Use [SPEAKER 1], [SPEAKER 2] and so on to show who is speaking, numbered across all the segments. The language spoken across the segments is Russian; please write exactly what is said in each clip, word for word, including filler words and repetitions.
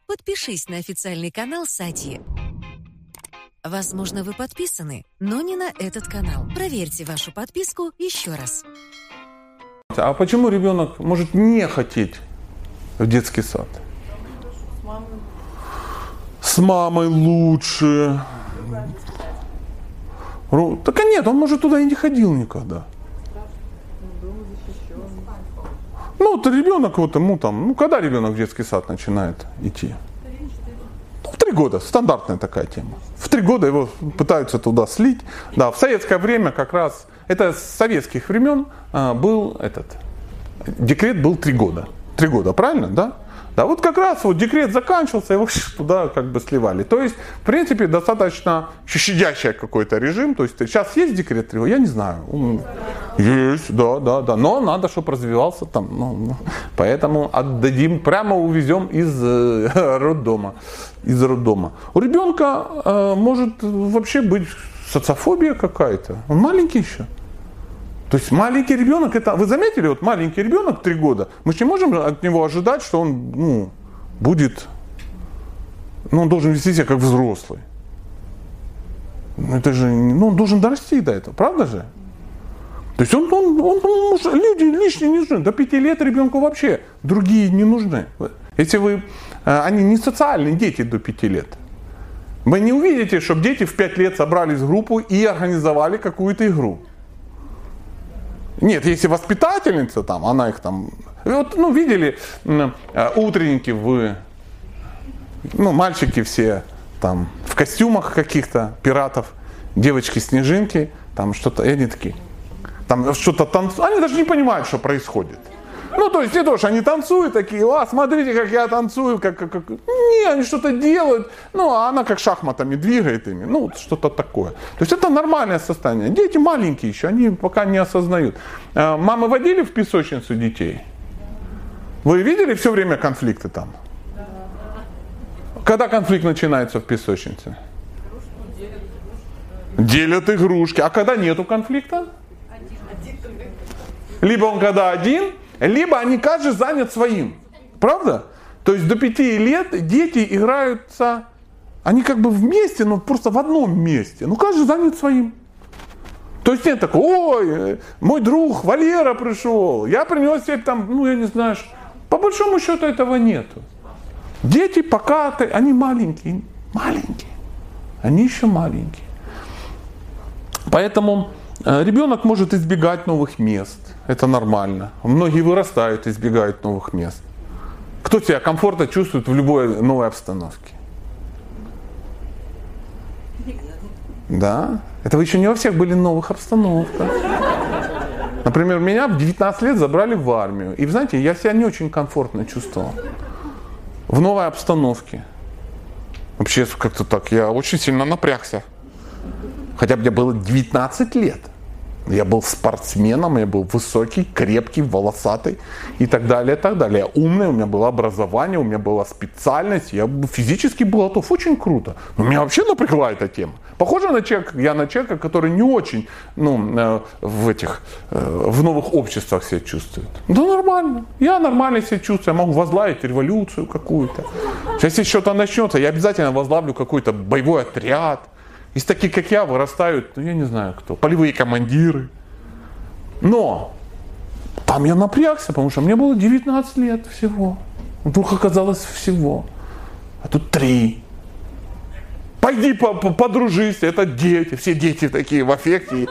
[SPEAKER 1] подпишись на официальный канал Сати. Возможно, вы подписаны, но не на этот канал. Проверьте вашу подписку еще раз.
[SPEAKER 2] А почему ребенок может не хотеть в детский сад? С мамой лучше. Так а нет, он, может, туда и не ходил никогда. Ну, то ребенок, вот ему там, ну, когда ребенок в детский сад начинает идти? Ну, в три года, стандартная такая тема. В три года его пытаются туда слить. Да, в советское время как раз, это с советских времен а, был этот, декрет был три года. Три года, правильно, да? Да, вот как раз вот декрет заканчивался, его туда как бы сливали. То есть, в принципе, достаточно щадящий какой-то режим. То есть, сейчас есть декрет три года? Я не знаю. Есть, да, да, да. Но надо, чтобы развивался там. Ну, поэтому отдадим, прямо увезем из э, роддома. Из роддома. У ребенка э, может вообще быть социофобия какая-то. Он маленький еще. То есть маленький ребенок, это, вы заметили, вот маленький ребенок три года, мы же не можем от него ожидать, что он ну, будет, ну он должен вести себя как взрослый. Это же, ну он должен дорасти до этого, правда же? То есть он, он, он, он люди лишние не нужны, до пяти лет ребенку вообще другие не нужны. Если вы, они не социальные дети до пяти лет. Вы не увидите, чтобы дети в пять лет собрались в группу и организовали какую-то игру. Нет, если воспитательница там, она их там, вот, ну, видели утренники в, ну, мальчики все там в костюмах каких-то пиратов, девочки-снежинки, там что-то, и они такие, там что-то танцуют, они даже не понимают, что происходит. Ну, то есть не то, что они танцуют такие, а, смотрите, как я танцую, как, как, как. Не, они что-то делают, ну, а она как шахматами двигает ими, ну, что-то такое. То есть это нормальное состояние. Дети маленькие еще, они пока не осознают. Мамы водили в песочницу детей? Вы видели все время конфликты там? Когда конфликт начинается в песочнице? Делят игрушки. А когда нету конфликта? Либо он когда один, либо они каждый занят своим. Правда? То есть до пяти лет дети играются, они как бы вместе, но просто в одном месте. Ну каждый занят своим. То есть нет такого, ой, мой друг Валера пришел, я принес тебе там, ну я не знаю, по большому счету этого нету. Дети пока, они маленькие, маленькие, они еще маленькие. Поэтому ребенок может избегать новых мест. Это нормально. Многие вырастают, избегают новых мест. Кто себя комфортно чувствует в любой новой обстановке? Да? Это вы еще не во всех были новых обстановках. Например, меня в девятнадцать лет забрали в армию. И, вы знаете, я себя не очень комфортно чувствовал. В новой обстановке. Вообще, как-то так, я очень сильно напрягся. Хотя мне было девятнадцать лет. Я был спортсменом, я был высокий, крепкий, волосатый и так далее, и так далее. Я умный, у меня было образование, у меня была специальность, я физически был готов, очень круто. Но меня вообще напрягла эта тема. Похоже на человека, я на человека, который не очень ну, в этих, в новых обществах себя чувствует. Да нормально, я нормально себя чувствую, я могу возглавить революцию какую-то. Сейчас если что-то начнется, я обязательно возглавлю какой-то боевой отряд. Из таких, как я, вырастают, ну я не знаю кто, полевые командиры. Но там я напрягся, потому что мне было девятнадцать лет всего. Вдруг оказалось всего. А тут три. Пойди подружись, это дети, все дети такие в аффекте.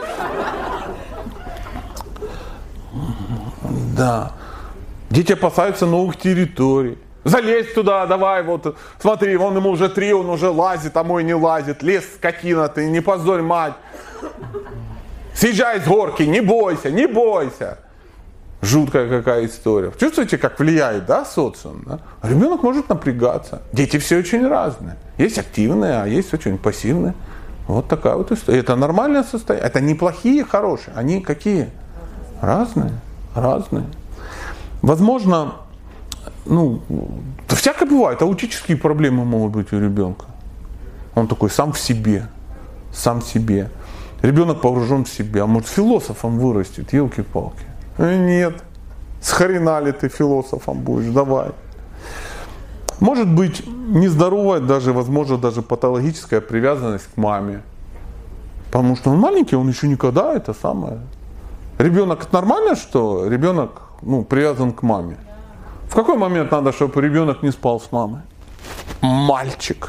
[SPEAKER 2] Да. Дети опасаются новых территорий. Залезь туда, давай, вот, смотри, он ему уже три, он уже лазит, а мой не лазит. Лез, скотина ты, не позорь мать. Съезжай с горки, не бойся, не бойся. Жуткая какая история. Чувствуете, как влияет, да, социум? Да? Ребенок может напрягаться. Дети все очень разные. Есть активные, а есть очень пассивные. Вот такая вот история. Это нормальное состояние. Это не плохие, хорошие. Они какие? Разные. Разные. Возможно, ну, всякое бывает, аутические проблемы могут быть у ребенка. Он такой сам в себе, сам в себе. Ребенок погружен в себя, может философом вырастет, елки-палки. Нет, с хрена ли ты философом будешь, давай. Может быть нездоровая, даже, возможно, даже патологическая привязанность к маме. Потому что он маленький, он еще никогда это самое. Ребенок, это нормально, что ребенок ну, привязан к маме? В какой момент надо, чтобы ребенок не спал с мамой? Мальчик.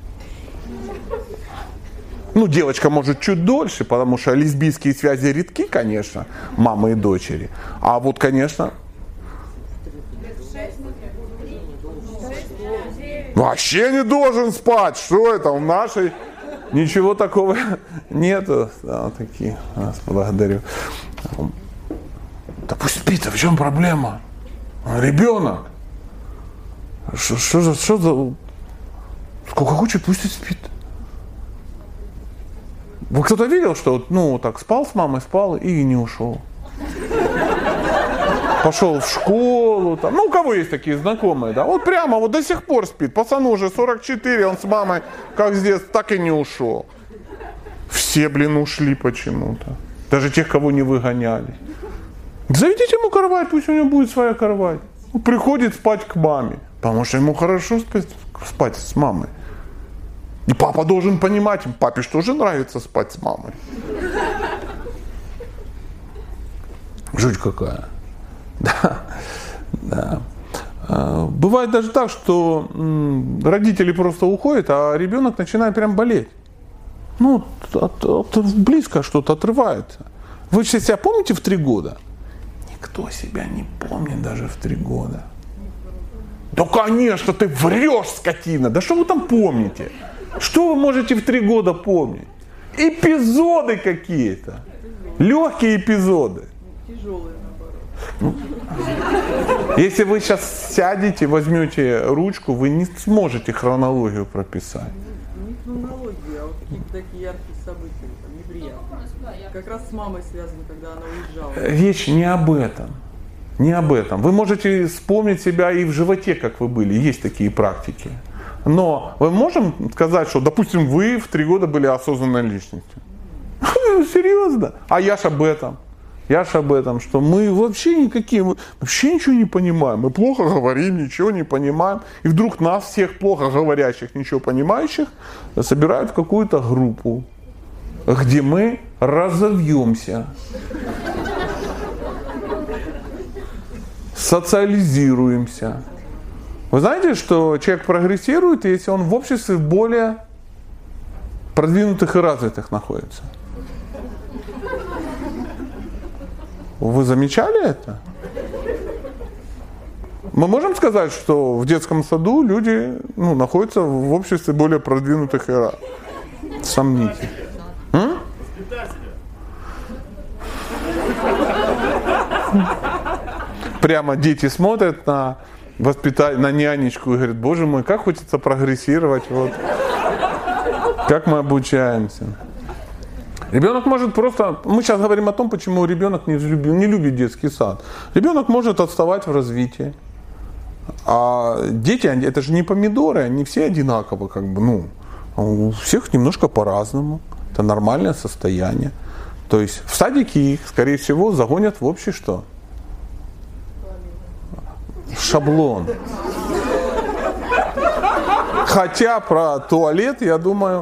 [SPEAKER 2] Ну, девочка может чуть дольше, потому что лесбийские связи редки, конечно, мамы и дочери. А вот, конечно, вообще не должен спать. Что это у нашей? Ничего такого нету. Да, такие. Вас благодарю. Да пусть спит, а в чем проблема? Он ребенок. Что, что, за, что за... Сколько хочет, пусть и спит. Вы кто-то видел, что ну так спал с мамой, спал и не ушел? Пошел в школу, там, ну у кого есть такие знакомые, да, вот прямо вот до сих пор спит, пацану уже сорок четыре, он с мамой как здесь, так и не ушел. Все, блин, ушли почему-то, даже тех, кого не выгоняли. Заведите ему кровать, пусть у него будет своя кровать. Он приходит спать к маме, потому что ему хорошо спать, спать с мамой. И папа должен понимать, папе же тоже нравится спать с мамой. Жуть какая. Да, да. Бывает даже так, что родители просто уходят, а ребенок начинает прям болеть. Ну, от, от, близко что-то отрывается. Вы сейчас себя помните в три года? Никто себя не помнит даже в три года. Да, конечно, ты врешь, скотина. Да что вы там помните? Что вы можете в три года помнить? Эпизоды какие-то. Легкие эпизоды.
[SPEAKER 3] Тяжелые, наоборот.
[SPEAKER 2] Если вы сейчас сядете, возьмете ручку, вы не сможете хронологию прописать.
[SPEAKER 3] Не хронология, а вот какие-то такие яркие события, там, неприятные. Как раз с мамой связано, когда она уезжала.
[SPEAKER 2] Речь не об этом. Не об этом. Вы можете вспомнить себя и в животе, как вы были. Есть такие практики. Но мы можем сказать, что, допустим, вы в три года были осознанной личностью. Серьезно? А я ж об этом. Я ж об этом, что мы вообще никакие, мы вообще ничего не понимаем. Мы плохо говорим, ничего не понимаем. И вдруг нас всех плохо говорящих, ничего понимающих собирают в какую-то группу, где мы разовьемся, социализируемся. Вы знаете, что человек прогрессирует, если он в обществе более продвинутых и развитых находится? Вы замечали это? Мы можем сказать, что в детском саду люди ну, находятся в обществе более продвинутых и развитых? Сомнительно. М? Прямо дети смотрят на воспитатель, на нянечку и говорят: боже мой, как хочется прогрессировать, вот. Как мы обучаемся. Ребенок может просто, мы сейчас говорим о том, почему ребенок не любит, не любит детский сад. Ребенок может отставать в развитии. А дети, это же не помидоры, они все одинаково, как бы, ну, у всех немножко по-разному. Это нормальное состояние. То есть в садике их, скорее всего, загонят в общий что? Шаблон. Хотя про туалет, я думаю,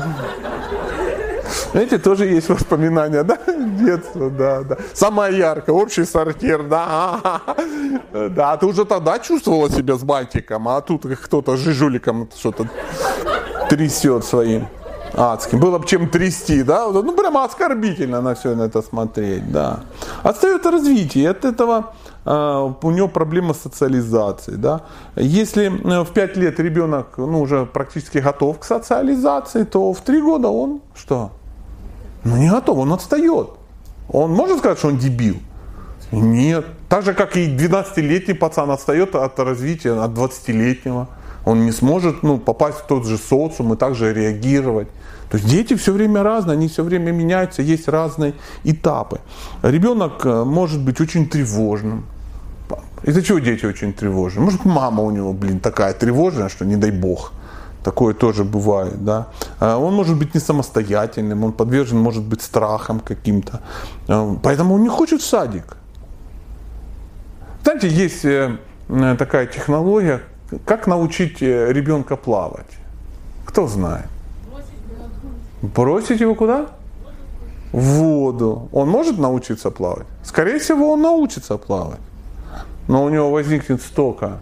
[SPEAKER 2] знаете, тоже есть воспоминания, да, детства, да, да. Самое яркое, общий сортир, да, да, ты уже тогда чувствовала себя с бантиком, а тут кто-то с жижуликом что-то трясет своим адским. Было бы чем трясти, да, ну прямо оскорбительно на все на это смотреть, да. Отстает развитие, и от этого Uh, у него проблема с социализацией. Да? Если uh, в пять лет ребенок ну, уже практически готов к социализации, то в три года он что? Ну не готов, он отстает. Он может сказать, что он дебил? Нет. Так же, как и двенадцатилетний пацан отстает от развития от двадцатилетнего. Он не сможет ну, попасть в тот же социум и также реагировать. То есть дети все время разные, они все время меняются, есть разные этапы. Ребенок может быть очень тревожным. Из-за чего дети очень тревожны? Может, мама у него, блин, такая тревожная, что не дай бог. Такое тоже бывает, да. Он может быть не самостоятельным, он подвержен, может быть, страхам каким-то. Поэтому он не хочет в садик. Знаете, есть такая технология, как научить ребенка плавать? Кто знает? Бросить его куда? В воду. Он может научиться плавать? Скорее всего, он научится плавать. Но у него возникнет столько.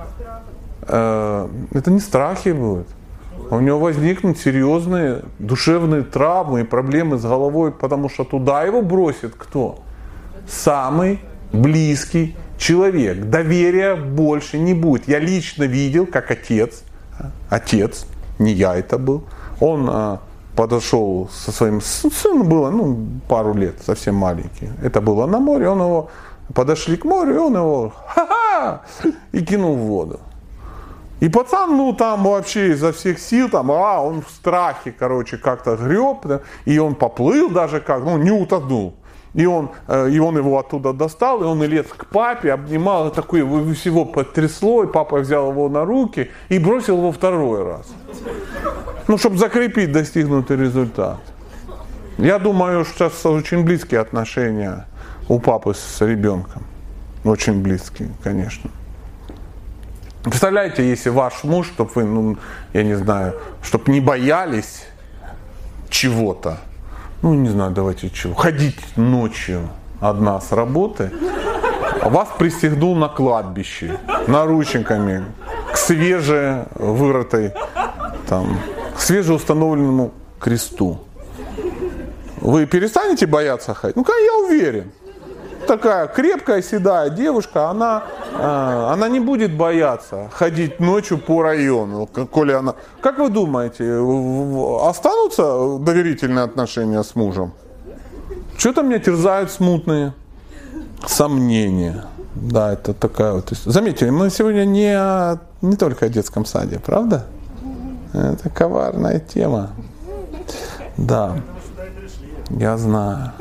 [SPEAKER 2] Э, это не страхи будут. У него возникнут серьезные душевные травмы и проблемы с головой, потому что туда его бросит кто? Самый близкий человек. Доверия больше не будет. Я лично видел, как отец, отец, не я это был, он а, подошел со своим сыном, было ну, пару лет, совсем маленький. Это было на море, он его, подошли к морю, и он его ха-ха, и кинул в воду. И пацан, ну там вообще изо всех сил, там, а, он в страхе, короче, как-то греб, да, и он поплыл даже как, ну не утонул. И он, и он его оттуда достал, и он и лез к папе, обнимал, и такое всего потрясло, и папа взял его на руки и бросил его второй раз. Ну, чтобы закрепить достигнутый результат. Я думаю, что сейчас очень близкие отношения у папы с ребенком. Очень близкие, конечно. Представляете, если ваш муж, чтобы вы, ну, я не знаю, чтобы не боялись чего-то, ну, не знаю, давайте чего, ходить ночью одна с работы, вас пристегнул на кладбище наручниками к свежевырытой, там, к свежеустановленному кресту. Вы перестанете бояться ходить? Ну, я уверен. Такая крепкая, седая девушка, она, она не будет бояться ходить ночью по району. Коли она... Как вы думаете, останутся доверительные отношения с мужем? Что-то меня терзают смутные сомнения. Да, это такая вот... Заметьте, мы сегодня не, о... не только о детском саде, правда? Это коварная тема. Да, я знаю.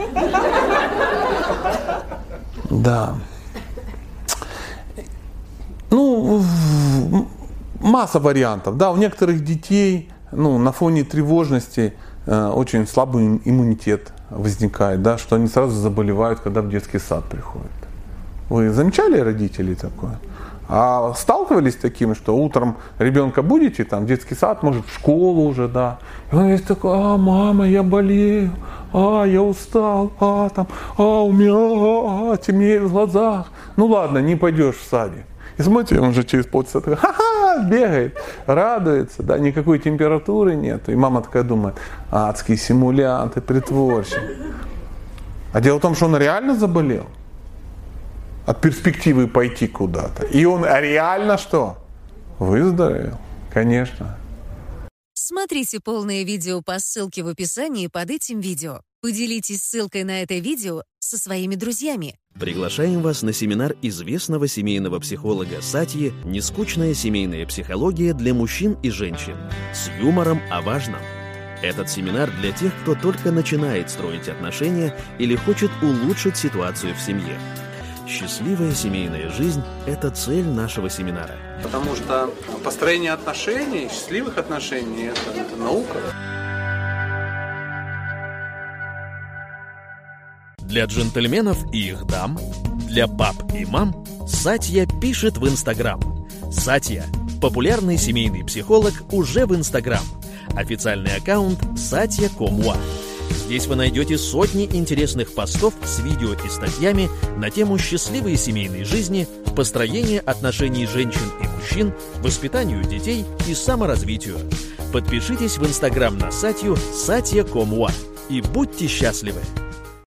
[SPEAKER 2] Да. Ну, масса вариантов. Да, у некоторых детей, ну, на фоне тревожности э, очень слабый иммунитет возникает, да, что они сразу заболевают, когда в детский сад приходят. Вы замечали родителей такое? А сталкивались с таким, что утром ребенка будете, там, в детский сад, может, в школу уже, да. И он весь такой: а, мама, я болею, а, я устал, а, там, а, у меня, а, темнеет в глазах. Ну ладно, не пойдешь в садик. И смотрите, он же через полчаса такой, ха-ха, бегает, радуется, да, никакой температуры нет. И мама такая думает: адский симулянт и притворщик. А дело в том, что он реально заболел. От перспективы пойти куда-то. И он реально что? Выздоровел. Конечно.
[SPEAKER 1] Смотрите полное видео по ссылке в описании под этим видео. Поделитесь ссылкой на это видео со своими друзьями.
[SPEAKER 4] Приглашаем вас на семинар известного семейного психолога Сатьи «Нескучная семейная психология для мужчин и женщин» с юмором о важном. Этот семинар для тех, кто только начинает строить отношения или хочет улучшить ситуацию в семье. Счастливая семейная жизнь – это цель нашего семинара.
[SPEAKER 2] Потому что построение отношений, счастливых отношений – это, это наука.
[SPEAKER 4] Для джентльменов и их дам, для пап и мам Сатья пишет в Инстаграм. Сатья – популярный семейный психолог уже в Инстаграм. Официальный аккаунт сатья точка ком точка уа. Здесь вы найдете сотни интересных постов с видео и статьями на тему счастливой семейной жизни, построения отношений женщин и мужчин, воспитанию детей и саморазвитию. Подпишитесь в Инстаграм на Сатью сатья точка ком точка уа и будьте счастливы!